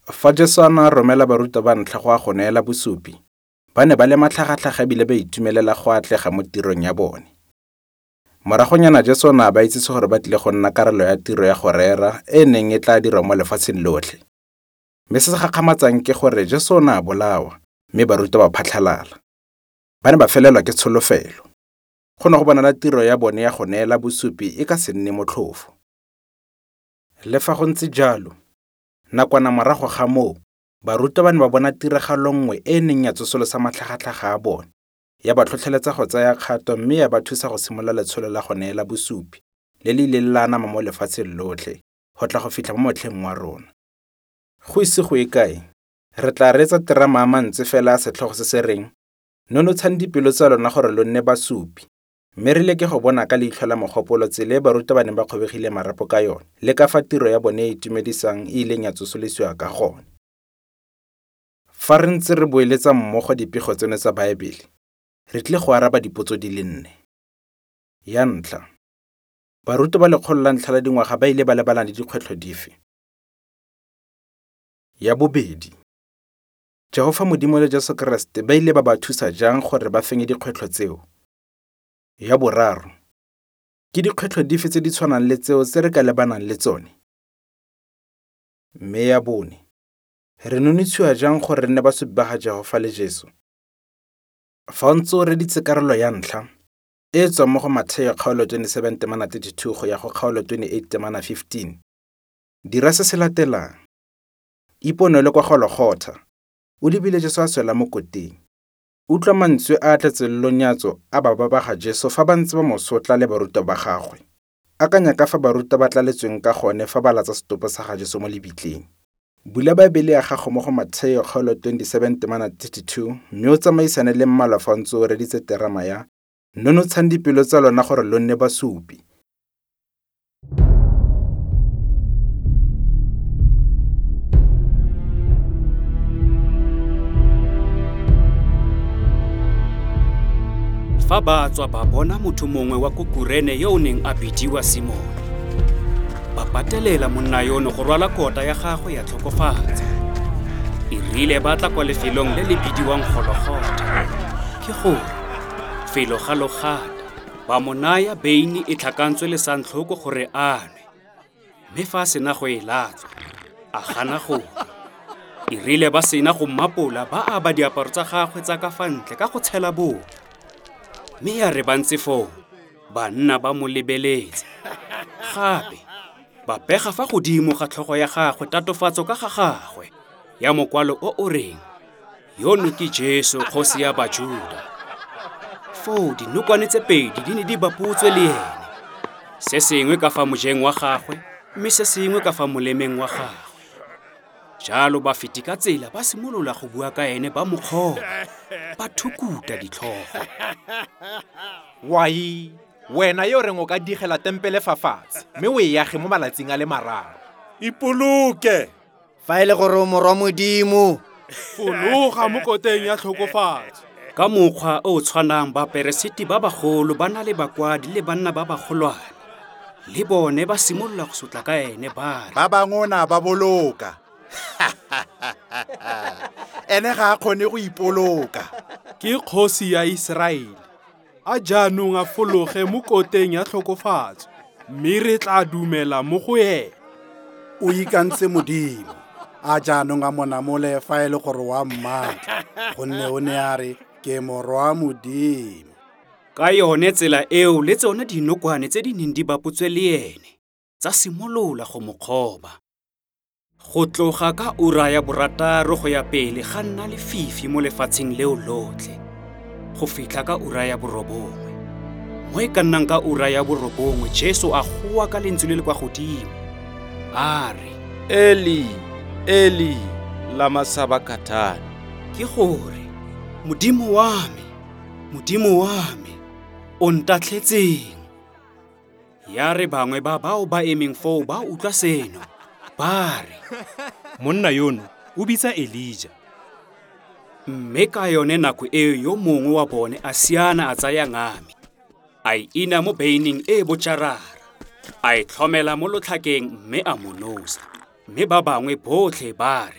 Fa Jesu a ne a romela baruta ba ntlha go a go neela bosupi, ba ne ba le matlhagatlhaga ebile ba itumelela go atlega mo tirong ya bone. Moragonyana Jesu na ba itsetse gore ba tlile go nna karolo ya tiro ya go rera e neng e tla dirwa mo lefatsheng lotlhe. Mme se se gakgamatsang ke gore Jesu na a bolawa, mme baruta ba phatlhalala. Ba ne ba felelwa ke tsholofelo. Go ne go bonala tiro ya bone ya go neela bosupi e ka se nne motlhofo. Le fa go ntse jalo, nakwana morago ga moo, baruta ba ne ba bona tiragalo nngwe e neng ya tsosolosa matlhagatlhaga a bone, ya ba tlhotlheletsa go tsaya kgato mme ya ba thusa go simolola letsholo la go neela bosupi le le ileng la anama mo lefatsheng lotlhe go tla go fitlha mo motlheng wa rona. Go ise go e kae, re tla reetsa terama a mantsi fela a setlhogo se se reng, nonotshang dipelo tsa lona gore lo nne basupi, mme re leke go bona ka leitlho la mogopolo tsela e baruta ba ne ba kgobegile marapo ka yone le ka fa tiro ya bone e itumedisang e ileng ya tsosolosiwa ka gone. Fa re ntse re boeletsa mmogo dipego tseno tsa Baebele, re tlile go araba dipotso di le 4. Ya ntlha, baruta ba 100 la dingwaga ba ile ba lebana le dikgwetlho dife? Ya bobedi, Jehova Modimo le Jesu Kriste ba ile ba thusa jang gore ba fenye dikgwetlho tseo? Ya boraro, ke dikgwetlho dife tse di tshwanang le tseo tse re ka lebanang le tsone? Mme ya bone, re nonitshiwa jang gore re nne basupi ba ga Jehova le Jesu? Fa o ntse o reditse karolo ya ntlha, e tswang mo go Mateo kgaolo 27:32 go ya go kgaolo 28:15, dira se se latelang. Iponele kwa Gologotha, o lebile Jesu a swela mo koteng. Utlwa mantswe a tletseng lonyatso a ba ga Jesu fa ba ntse ba mo sotla le baruta ba gagwe. Akanya ka fa baruta ba tlaletsweng ka gone fa ba latsa setopo sa ga Jesu mo lebitleng. Bula Baebele ya gago mo go Mateo kgaolo 27:32 mme o tsamaisane le mmala fa ntse o reditse terama ya nonotshang dipelo tsa lona gore lo nne basupi. Fa ba tswa ba bona motho mongwe wa ko Kurene yo o neng a bidiwa Simone. Ba patelela monna yono go rwala kota ya gagwe ya tlhokofatsa. E rile ba tla kwa lefelong le le bidiwang Gologotha. Ke gore felo ga logata ba mo naya beine e tlhakantswe le santlhoko gore a nwe. Mme fa sena go e latswa, a gana go. E rile ba sena go mmapola ba a ba diaparo tsa gagwe tsa ka fa ntle ka go tshela bo. Mme ya re ba ntse foo, banna ba mo lebeletse. Gape, ba pega fa godimo ga tlhogo ya gagwe tatofatso ka ga gagwe, ya mokwalo o reng, yono ke Jesu kgosi ya Bajuda. Foo dinokwane tse 2 di ne di bapotswe le ene, se sengwe ka fa mojeng wa gagwe, mme se sengwe ka fa molemeng wa gagwe. Jalo ba feti ka tsela ba simolola go bua ka ene ba mokgoba, ba thukuta ditlhogo. Wai, wena yo reng o ka digela tempele fa fatshe, mme o e yage mo malatsing a le 3. Ipoloke! Fa e le gore o morwa Modimo, Fologa mo koteng ya tlhokofatso. Ka mokgwa o tshwanang baperesiti ba bagolo ba na le bakwadi le banna ba bagolwane. Le bone ba simolola go sotla ka ene ba re, Ba bangona ba boloka. Ene ga a kgone go ipoloka. Ke kgosi ya Israele. A jaanong a fologe mo koteng ya tlhokofatso, mme re tla dumela mo go ena. O ikantse Modimo. A jaanong a monamole fa e le gore wa mmatla, gonne o ne a re ke morwa Modimo. ka yone tsela eo le tsone dinokwane tse di neng di bapotswe le ene tsa simolola go mokgoba. Go tloga ka ura ya 6 go ya pele ga nna lefifi mo lefatsheng leo lotlhe, go fitlha ka ura ya 9. Mo e ka nnang ka ura ya 9 Jesu a goa ka lentswe le le kwa godimo, a re, Eli, Eli, lama sabakthani. ke gore, Modimo wa me, Modimo wa me, o ntatlhetseng. Ya re bangwe ba bao ba emeng foo ba utlwa seno, ba re, Monna yono o bitsa Elija. mme ka yone nako eo yo mongwe wa bone a siana a tsaya ngami, a ina mo beining e botšarara, a e tlhomela mo lotlhakeng mme a monosa. Mme ba bangwe botlhe ba re,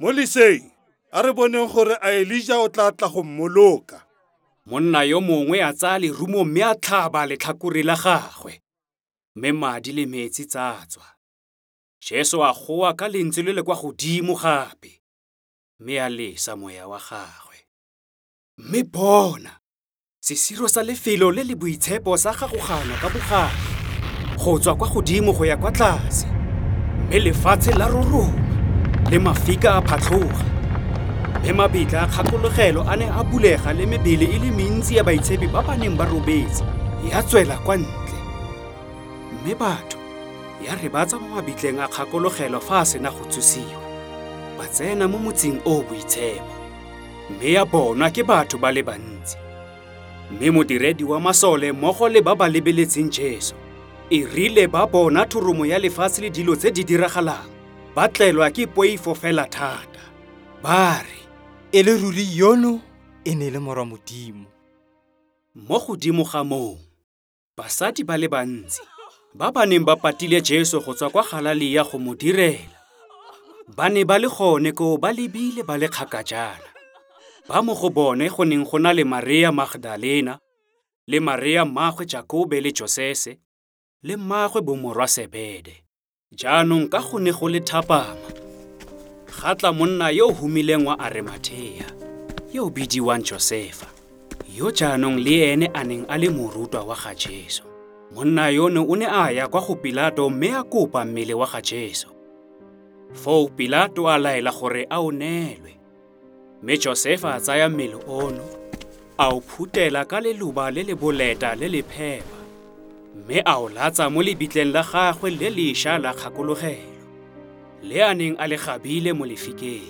mo leseng a re boneng gore a Elija o tla tla go mmoloka. Monna yo mongwe a tsaya lerumo mme a tlhaba letlhakore la gagwe, mme madi le metsi tsa tswa. Jesu a goa ka lentswe le le kwa godimo gape, mme a lesa moya wa gagwe. Mme bona, sesiro sa lefelo le le boitshepo sa gagogana ka bogale, go tswa kwa godimo go ya kwa tlase, mme lefatshe la roroma le mafika a phatlhoga. Mme mabitla a kgakologelo a ne a bulega le mebele e le mentsi ya baitshepi ba ba neng ba robetse ya tswela kwa ntle. Mme batho ya re ba tsa mo mabitleng a kgakologelo fa a sena go tsosiwa, ba tsena mo motseng o boitshepo, mme ya bonwa ke batho ba le bantsi. Mme modiredi wa masole mmogo le ba ba lebeletseng Jesu e rile ba bona thoromo ya lefatshe le dilo tse di diragalang, ba tlelwa ke poifo fela thata. Ba re, e le ruri yono e ne le morwa Modimo. mo godimo ga moo, basadi ba le bantsi ba ba neng ba patile Jesu go tswa kwa Galilea go mo direla, ba ne ba le gone koo ba lebile ba le kgakajana. Ba mo go bone go neng go na le Maria Magdalena, le Maria mmaagwe Jakobe le Josese, le mmaagwe bomorwa Sebede. Jaanong ka go ne go le thapama, ga tla monna yo o humileng wa Arimathea, yo o bidiwang Josefa, yo jaanong le ene a neng a le morutwa wa ga Jesu. Monna yono o ne a ya kwa go Pilato mme a kopa mmele wa ga Jesu. Foo Pilato a laela gore a o neelwe, mme Josefa a tsaya mmele ono, a o phutela ka leluba le le boleta le le phepa, mme a o latsa mo lebitleng la gagwe le lešwa la kgakologelo, le a neng a le gabile mo lefikeng.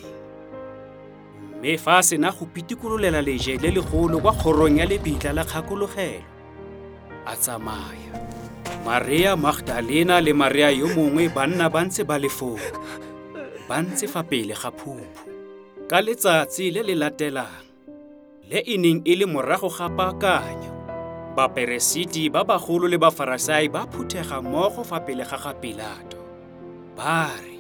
Mme fa a sena go pitikololela leje le legolo kwa kgorong ya lebitla la kgakologelo, a tsamaya. Maria Magdalena le Maria yo mongwe ba nna ba ntse ba le foo, ba ntse fa pele ga phuphu. Ka letsatsi le le latelang, le e neng e le morago ga paakanyo, Baperesiti ba bagolo le Bafarisai ba phuthega mmogo fa pele ga Pilato. Ba re,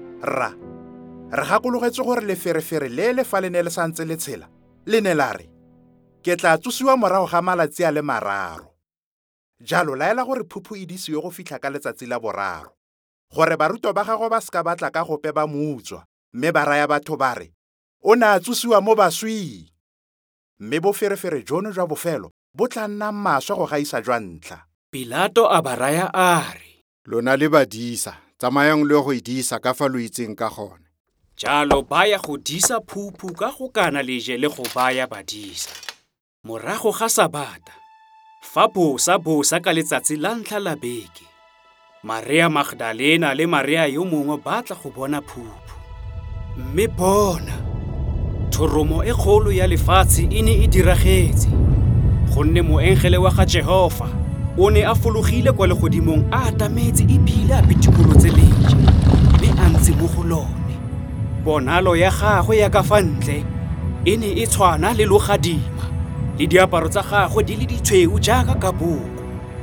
re gakologetse gore leferefere le fa le ne le santse le tshela le ne la re, ke tla tsosiwa morago ga malatsi a le 3. Jalo laela gore phuphu e disiwe go fitlha ka letsatsi la 3, gore barutwa ba gagwe ba seka batla ka gope ba muutswa, mme ba raya batho ba re, o ne a tsosiwa mo baswing. Mme boferefere jono jwa bofelo bo tla nna maswa go gaisa jwa ntlha. Pilato a ba raya a re, lona le badisa, tsamayang le go idisa ka fa lo itseng ka gone. jalo ba ya go disa phuphu ka go kana leje le go baya badisa. Morago ga Sabata, fa bosa ka letsatsi la ntlha la beke, Maria Magdalena le Maria yo mongwe ba tla go bona phuphu. Mme bona, thoromo e kgolo ya lefatshe e ne e diragetse, gonne moengele wa ga Jehova o ne a fologile kwa legodimong a atametse ebile a pitikolotse leje, mme a ntse mo go lone. Bonalo ya gagwe ya ka fa ntle e ne e tshwana le logadima, le diaparo tsa gagwe di le ditshweu jaaka ka boko.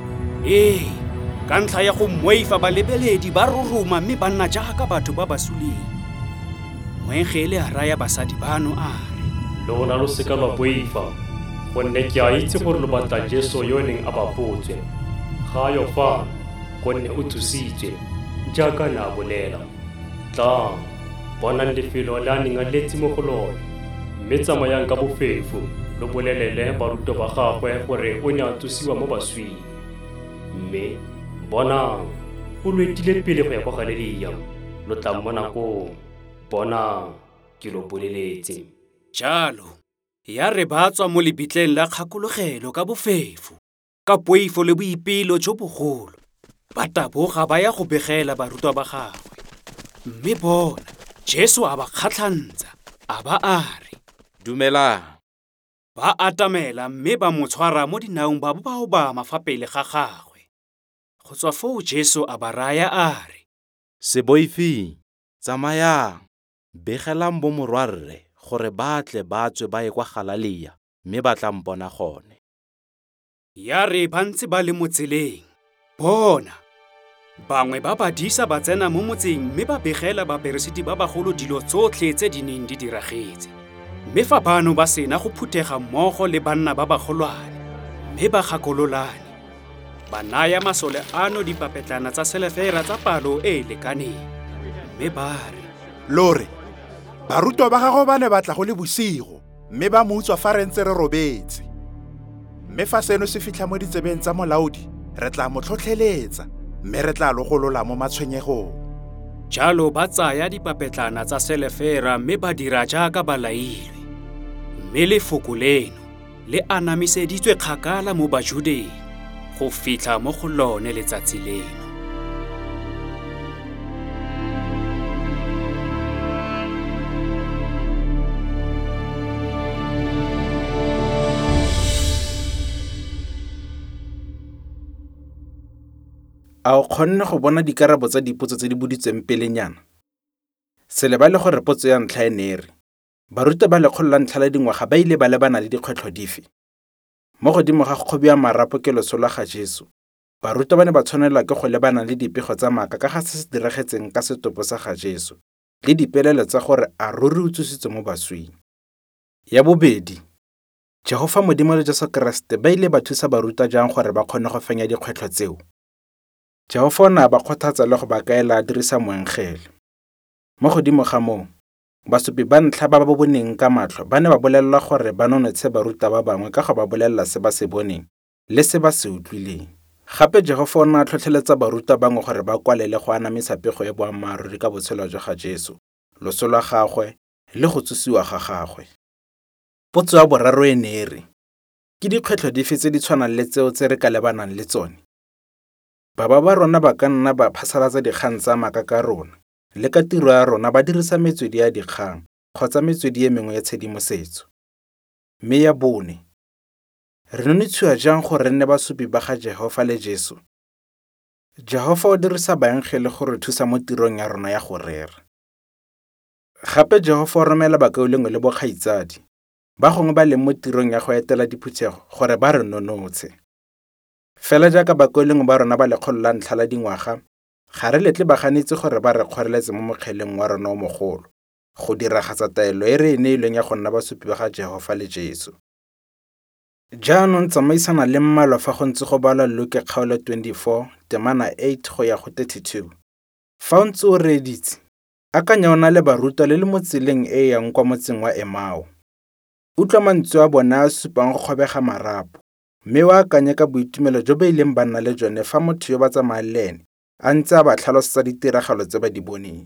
Ka ntlha ya go moifa balebeledi ba roroma mme ba nna jaaka batho ba ba suleng. Moengele a raya basadi bano a re, lona lo seka lwa boifa, gonne ke a itse gore lo batla Jesu yo neng a bapotswe. Ga yo fa, gonne o thusitswe, jaaka na bolela. Tlang, bonang lefelo le a neng a letse mo go lone, mme tsamayang ka bofefo lo bolelele barutwa ba gagwe gore o ne a thusiwa mo baswing. Mme bonang, o lwetile pele go ya kwa Galilea, lo tla mo nakong. Bonang, ke lo boleletse. Jalo ya re ba tswa mo lebitleng la kgakologelo ka bofefo, ka poifo le boipelo jo bogolo, ba taboga ba ya go begela barutwa ba gagwe. Mme bona, Jesu a ba kgatlhantsa, a ba a re, dumelang. Ba atamela mme ba mo tshwara mo dinaong ba bo ba obama fa pele ga gagwe. Go tswa foo Jesu a ba raya a re, Se boifing, tsamayang, begelang bomorwarre gore ba tle ba tswe ba ye kwa Galilea, mme ba tla mpona gone. Ya re ba ntse ba le mo tseleng, bona, bangwe ba badisa ba tsena mo motseng mme ba begela baperesiti ba bagolo dilo tsotlhe tse di neng di diragetse. Mme fa bano ba sena go phuthega mmogo le banna ba bagolwane mme ba gakololane, ba naya masole ano dipapetlana tsa selefera tsa palo e e lekaneng mme ba re, Lore, barutwa ba gago ba ne ba tla go le bosigo mme ba mo utswa fa re ntse re robetse. Mme fa seno se fitlha mo ditsebeng tsa molaodi, re tla mo tlhotlheletsa mme re tla logolola mo matshwenyegong. Jalo ba tsaya dipapetlana tsa selefera mme ba dira jaaka ba lailwe. Mme lefoko leno le anamiseditswe kgakala mo Bajudeng go fitlha mo go lone letsatsi leno. A o kgonne go bona dikarabo tsa dipotso tse di boditsweng pelenyana? Se lebale gore potso ya ntlha e ne re, baruta ba 100 la dingwaga ba ile ba lebana le dikgwetlho dife? Mo godimo ga go kgobiwa marapo ke loso la ga Jesu, baruta ba ne ba tshwanelwa ke go lebana le dipego tsa maaka ka ga se se diragetseng ka setopo sa ga Jesu le dipelelo tsa gore a ruri o tsositswe mo baswing. Ya bobedi, Jehova Modimo le Jesu Keresete ba ile ba thusa baruta jang gore ba kgone go fenya dikgwetlho tseo? Jehova o ne a ba kgothatsa le go ba kaela a dirisa moengele. Mo godimo ga moo, basupi ba ntlha ba ba boneng ka matlho ba ne ba bolelela gore ba nonotshe baruta ba bangwe ka go ba bolelela se ba se boneng le se ba se utlwileng. Gape Jehova o ne a tlhotlheletsa baruta bangwe gore ba kwale le go anamisa pego e boammaaruri ka botshelo jwa ga Jesu, loso lwa gagwe le go tsosiwa ga gagwe. Potso ya boraro e ne re, ke dikgwetlho dife tse di tshwanang le tseo tse re ka lebanang le tsone? Ba rona ba ka nna ba phasalatsa dikgang tsa maaka ka rona, le ka tiro ya rona ba dirisa metswedi ya dikgang kgotsa metswedi e mengwe ya tshedimosetso. Mme ya bone, re nonitshiwa jang gore re nne basupi ba ga Jehova le Jesu? Jehova o dirisa baengele go re thusa mo tirong ya rona ya go rera. Gape Jehova o romela bakaulengwe le bokgaitsadi, ba gongwe ba leng mo tirong ya go etela diphuthego gore ba re nonotshe. Fela jaaka bakaulengwe ba rona ba 100 la dingwaga, ga re letle ba ganetse gore ba re kgoreletse mo mokgeleng wa rona o mogolo, go diragatsa taelo e re e neilweng ya go nna basupi ba ga Jehova le Jesu. Jaanong tsamaisana le mmalwa fa go ntse go balwa Luke kgaolo 24, temana 8 go ya go 32. Fa o ntse o reeditse, akanya o na le barutwa le mo tseleng e yang kwa motseng wa Emao. Utlwa mantswe a bona a supang go kgobega marapo, mme o akanye ka boitumelo jo ba ileng ba nna le jone fa motho yo ba tsamayang le ene a ntse a ba tlhalosetsa ditiragalo tse ba di boneng.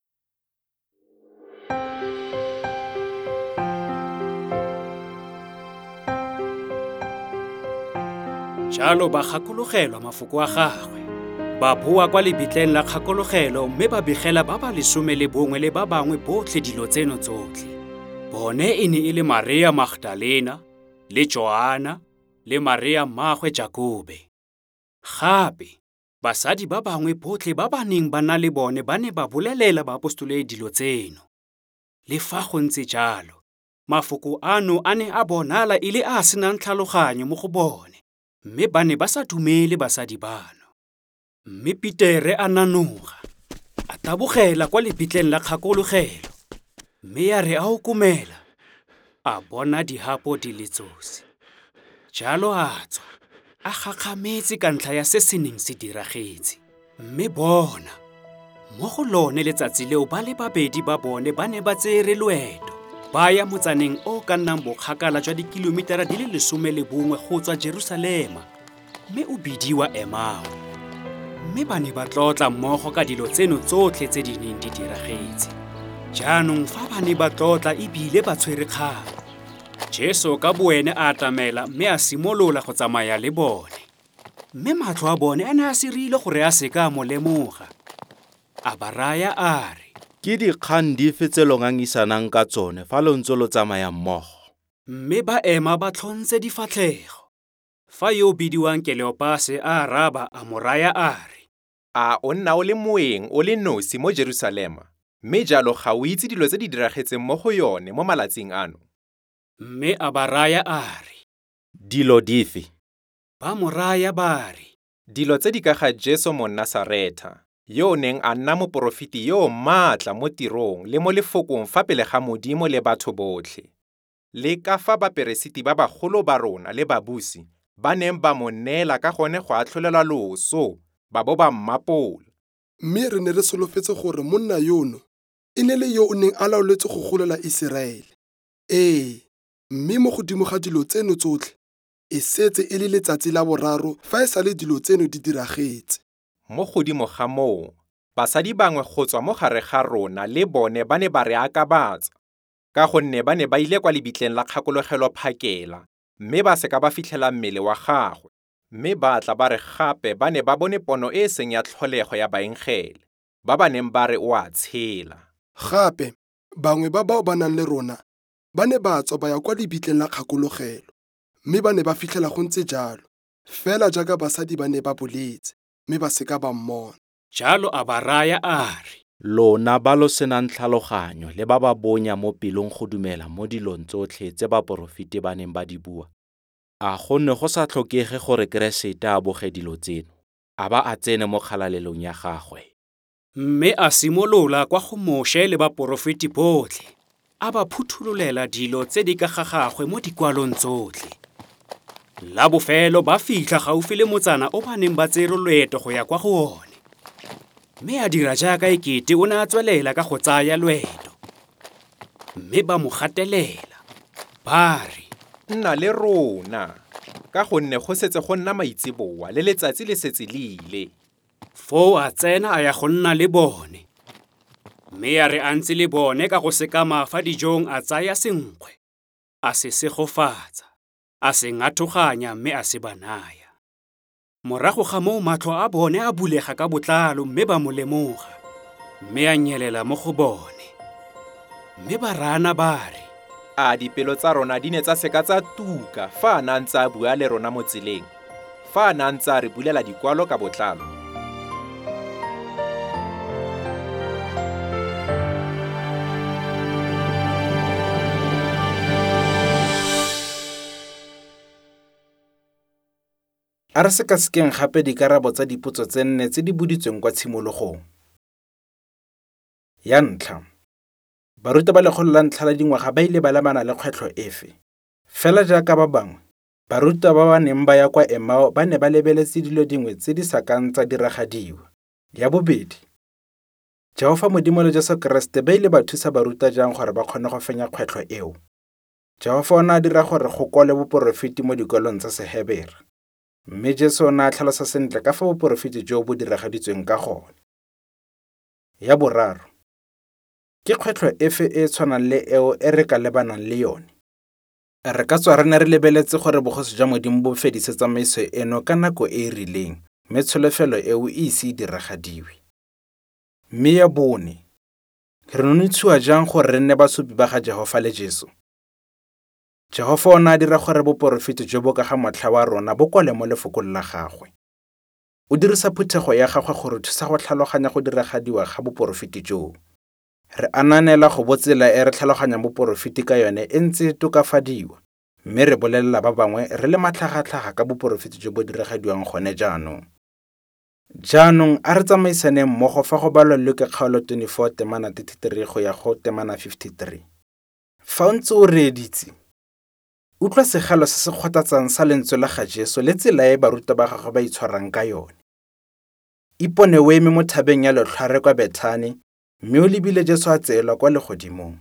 Jalo ba gakologelwa mafoko a gagwe, ba boa kwa lebitleng la kgakologelo mme ba begela ba ba 11 le ba bangwe botlhe dilo tseno tsotlhe. Bone e ne e le Maria Magdalena, le Joana, le Maria mmaagwe Jakobe. Gape, basadi ba bangwe botlhe ba ba neng ba na le bone ba ne ba bolelela baapostole dilo tseno. Le fa go ntse jalo, mafoko ano a ne a bonala e le a senang tlhaloganyo mo go bone, mme ba ne ba sa dumele basadi bano. Mme Pitere a nanoga, a tabogela kwa lebitleng la kgakologelo, mme ya re a okomela, a bona dihapo di le tsosi. Jalo a tswa, a gakgametse ka ntlha ya se se neng se diragetse. Mme bona, mo go lone letsatsi leo ba le babedi ba bone ba ne ba tsere loeto, ba ya motsaneng o ka nnang bokgakala jwa dikilomitara di le 11 go tswa Jerusalema, mme o bidiwa Emao. Mme ba ne ba tlotla mmogo ka dilo tseno tsotlhe tse di neng di diragetse. Jaanong fa ba ne ba tlotla ebile ba tshwere kgang, Jesu ka boene a atamela mme a simolola go tsamaya le bone. Mme matlho a bone a ne a sirile gore a seka a mo lemoga. A ba raya a re, ke dikgang dife tse lo ngangisanang ka tsone fa lo ntse lo tsamaya mmogo? Mme ba ema ba tlhontse difatlhego. Fa yo bidiwang Kleopase a araba a mo raya a re, A o nna o le moeng o le nosi mo Jerusalema, mme jalo ga o itse dilo tse di diragetseng mo go yone mo malatsing ano? Mme a ba raya a re, Dilo dife? ba mo raya ba re, Dilo tse di ka ga Jesu Monnasaretha, yo o neng a nna moporofeti yo o maatla mo tirong le mo lefokong fa pele ga Modimo le batho botlhe, le ka fa baperesiti ba bagolo ba rona le babusi ba neng ba mo neela ka gone go atlholelwa loso, ba bo ba mmapola. Mme re ne re solofetse gore monna yono e ne le yo o neng a laoletse go golela Iseraele. Mme mo godimo ga dilo tseno tsotlhe, e setse e le letsatsi la boraro fa e sale dilo tseno di diragetse. Mo godimo ga moo, basadi bangwe go tswa mo gare ga rona le bone ba ne ba re akabatsa, ka gonne ba ne ba ile kwa lebitleng la kgakologelo phakela, mme ba seka ba fitlhela mmele wa gagwe, mme ba tla ba re gape ba ne ba bone pono e seng ya tlholego ya baengele, ba ba neng ba re o a tshela. Gape, bangwe ba bao ba nang le rona ba ne ba tswa ba ya kwa lebitleng la kgakologelo, mme ba ne ba fitlhela go ntse jalo, fela jaaka basadi ba ne ba boletse, mme ba seka ba mmona. Jalo a ba raya a re, lona ba lo senang tlhaloganyo le ba ba bonya mo pelong go dumela mo dilong tsotlhe tse baporofiti ba neng ba di bua. A go ne go sa tlhokege gore Keresete a boge dilo tseno, a ba a tsene mo kgalalelong ya gagwe. mme a simolola kwa go Moshe le baporofeti botlhe, a ba phuthulolela dilo tse di ka ga gagwe mo dikwalong tsotlhe. La bofelo ba fitlha gaufi le motsana o ba neng ba tsere loeto go ya kwa go one, mme a dira jaaka ekete o ne a tswelela ka go tsaya loeto. Mme ba mo gatelela, ba re, Nna le rona, ka gonne go setse go nna maitsiboa le letsatsi le setse le ile. foo a tsena a ya go nna le bone. Mme a re a ntse le bone ka go sekama fa dijong a tsaya senkgwe, a se segofatsa, a se ngathoganya mme a se ba naya. Morago ga moo matlho a bone a bulega ka botlalo mme ba mo lemoga, mme a nyelela mo go bone. Mme ba rana ba re, A dipelo tsa rona di ne tsa seka tsa tuka fa a na ntse a bua le rona mo tseleng, fa a na ntse a re bulela dikwalo ka botlalo. A re sekasekeng gape dikarabo tsa dipotso tse nne tse di boditsweng kwa tshimologong. Ya ntlha, baruta ba lekgolo la ntlha la dingwaga ba ile ba lebana le kgwetlho efe? Fela jaaka ba bangwe, baruta ba ba neng ba ya kwa Emao ba ne ba lebeletse dilo dingwe tse di sa kang tsa diragadiwa. Ya bobedi, Jehova Modimo le Jesu Keresete ba ile ba thusa baruta jang gore ba kgone go fenya kgwetlho eo? Jehova o ne a dira gore go kwale boporofeti mo dikwalong tsa Sehebere, mme Jesu o ne a tlhalosa sentle ka fa boporofeti jo bo diragaditsweng ka gone. Ya boraro, ke kgwetlho efe e tshwanang le eo e re ka lebanang le yone? Re ka tswa re ne re lebeletse gore bogosi jwa Modimo bo fedise tsamaiso eno ka nako e e rileng, mme tsholofelo eo e ise e diragadiwe. Mme ya bone, re nontshiwa jang gore re nne basupi ba ga Jehova le Jesu? Jehova o ne a dira gore boporofeti jo bo ka ga motlha wa rona bo kwale mo lefokong la gagwe. O dirisa phuthego ya gagwe gore thusa go tlhaloganya go diragadiwa ga boporofeti joo. Re ananela go botsela e re tlhaloganyang boporofeti ka yone e ntse tokafadiwa, mme re bolelela ba bangwe re le matlhagatlhaga ka boporofeti jo bo diragadiwang gone jaanong. Jaanong a re tsamaisaneng mmogo fa go balwa Luke kgaolo 24 temana 33 go ya go temana 53. Fa o ntse o reeditse, utlwa segalo se se kgothatsang sa lentswe la ga Jesu le tsela e baruta ba gagwe ba itshwarang ka yone. Ipone o eme mo thabeng ya letlhare kwa Bethani, mme o lebile Jesu a tseelwa kwa legodimong.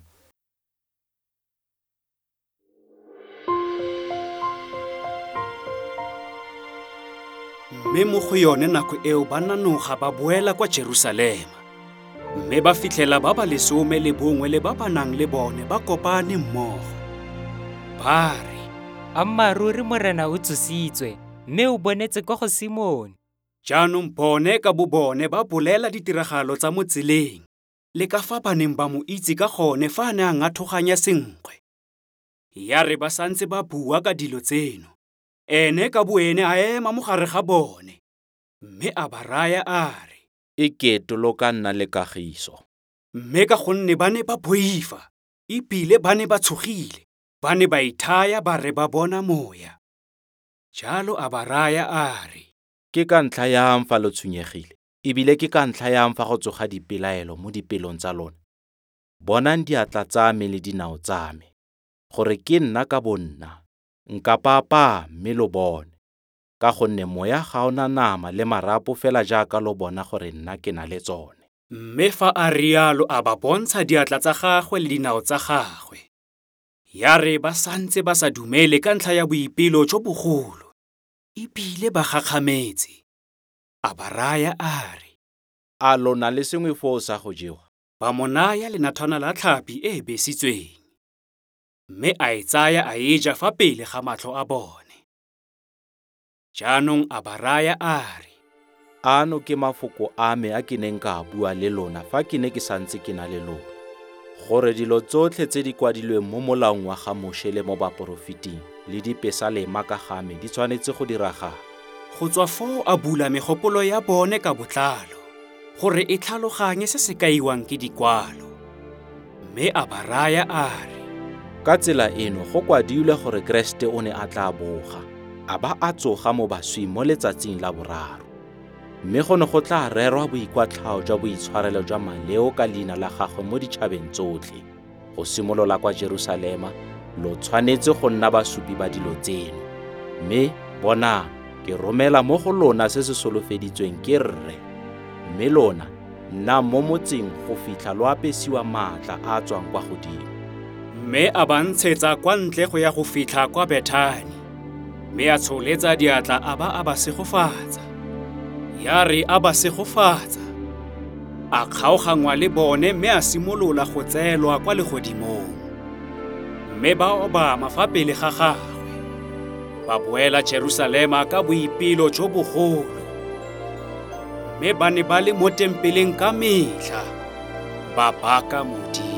mme mo go yone nako eo ba nanoga ba boela kwa Jerusalema, mme ba fitlhela ba ba 11 le ba ba nang le bone ba kopane mmogo. Ba re, Ammaruri morena o tsositswe, mme o bonetse kwa go Simone. Jaanong bone ka bobone ba bolela ditiragalo tsa mo tseleng, le ka fa ba neng ba mo itse ka gone fa a ne a ngathoganya senkgwe. Ya re ba santse ba bua ka dilo tseno, ene ka boene a ema mo gare ga bone, mme a ba raya a re, Ekete lo ka nna le kagiso. mme ka gonne ba ne ba boifa, ebile ba ne ba tshogile, ba ne ba ithaya ba re ba bona moya. Jalo a ba raya a re, Ke ka ntlha yang fa lo tshwenyegile, ebile ke ka ntlha yang fa go tsoga dipelaelo mo dipelong tsa lona. Bonang diatla tsa me le dinao tsa me, gore ke nna ka bonna, nka papa mme lo bone, ka gonne moya ga ona nama le marapo fela jaaka lo bona gore nna ke na le tsone. Mme fa a rialo a ba bontsha diatla tsa gagwe le dinao tsa gagwe. Ya re ba santse ba sa dumele ka ntlha ya boipelo jo bogolo, ebile ba gakgametse. A ba raya a re, A lona le sengwe foo sa go jewa? Ba mo naya lenathwana la tlhapi e besitsweng. Mme a e tsaya a e ja fa pele ga matlho a bone. Jaanong a ba raya a re, Ano ke mafoko a me a ke neng ka bua le lona fa ke ne ke santse ke na le lona, gore dilo tsotlhe tse di kwadilweng mo molaong wa ga Moshe le mo baprofiting le dipesalema ka ga me di tshwanetse go diragala. Go tswa foo a bula megopolo ya bone ka botlalo, gore e tlhaloganye se se kaiwang ke dikwalo. Mme a ba raya a re, Ka tsela eno go kwadilwe gore Keresete o ne a tla boga, a ba a tsoga mo baswing mo letsatsing la boraro. Mme go ne go tla rerwa boikwatlhao jwa boitshwarelo jwa maleo ka leina la gagwe mo ditšhabeng tsotlhe. Go simolola kwa Jerusalema, lo tshwanetse go nna basupi ba dilo tseno. Mme bona, ke romela mo go lona se se solofeditsweng ke Rre. Mme lona, nna mo motseng go fitlha lo apesiwa maatla a tswang kwa godimo. Mme a ba ntshetsa kwa ntle go ya go fitlha kwa Bethani. Mme a tsholetsa diatla a ba a ba segofatsa. Ya re a ba segofatsa, a kgaogangwa le bone mme a simolola go tseelwa kwa legodimong. Mme ba obama fa pele ga gagwe, ba boela Jerusalema ka boipelo jo bogolo. Mme ba ne ba le mo tempeleng ka metlha, ba baka Modimo.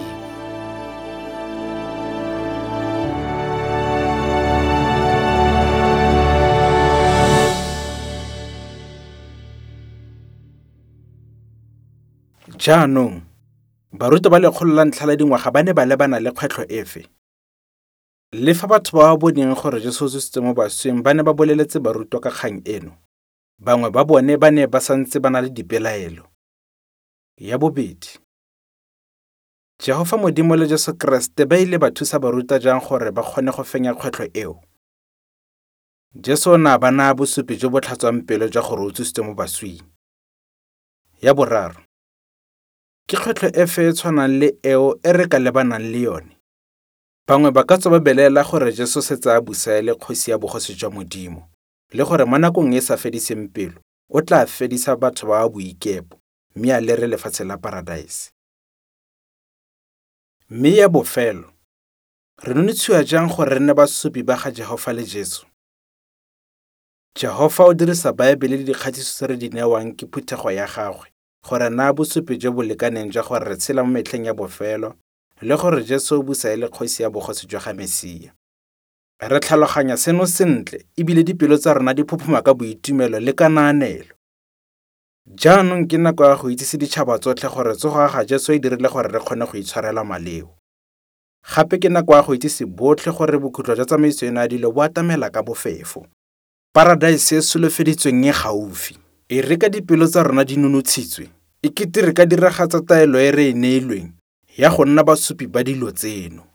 Jaanong, baruti ba 100 ba ne ba lebana le kgwetlho efe? Le fa batho ba ba boneng gore Jesu o tsositswe mo baswing ba ne ba boleletse barutwa ka kgang eno, bangwe ba bone ba ne ba santse ba na le dipelaelo. Ya bobedi, Jehova Modimo le Jesu Keresete ba ile ba thusa baruta jang gore ba kgone go fenya kgwetlho eo? Jesu o ne a ba naya bosupi jo bo tlhatswang pelo jwa gore o tsositswe mo baswing. Ya boraro, ke kgwetlho efe e tshwanang le eo e re ka lebanang le yone? Bangwe ba ka tswa ba belela gore Jesu setse a busa le kgosi ya bogosi jwa Modimo, le gore mo nakong e sa fediseng pelo o tla fedisa batho ba boikepo mme a lere lefatshe la paradise. Mme ya bofelo, re nontshiwa jang gore re nne basupi ba ga Jehova le Jesu? Jehova o dirisa Baebele le dikgatiso tse re di newang ke phuthego ya gagwe gore naya bosupi jo bo lekaneng jwa gore re tshela mo metlheng ya bofelo le gore Jesu o busa le kgosi ya bogosi jwa ga Mesia. Re tlhaloganya seno sentle ebile dipelo tsa rona di phuphuma ka boitumelo le ka naanelo. Jaanong ke nako ya go itsise ditšhaba tsotlhe gore tsogo ga Jesu e dirile gore re kgone go itshwarela maleo. Gape ke nako ya go itsise botlhe gore bokhutlo jwa tsamaiso eno ya dilo bo atamela ka bofefo. Paradise e solofeditsweng e gaufi. E re ka dipelo tsa rona di nonotshitswe, e kete re ka diragatsa taelo e re e neilweng ya go nna basupi ba dilo tseno.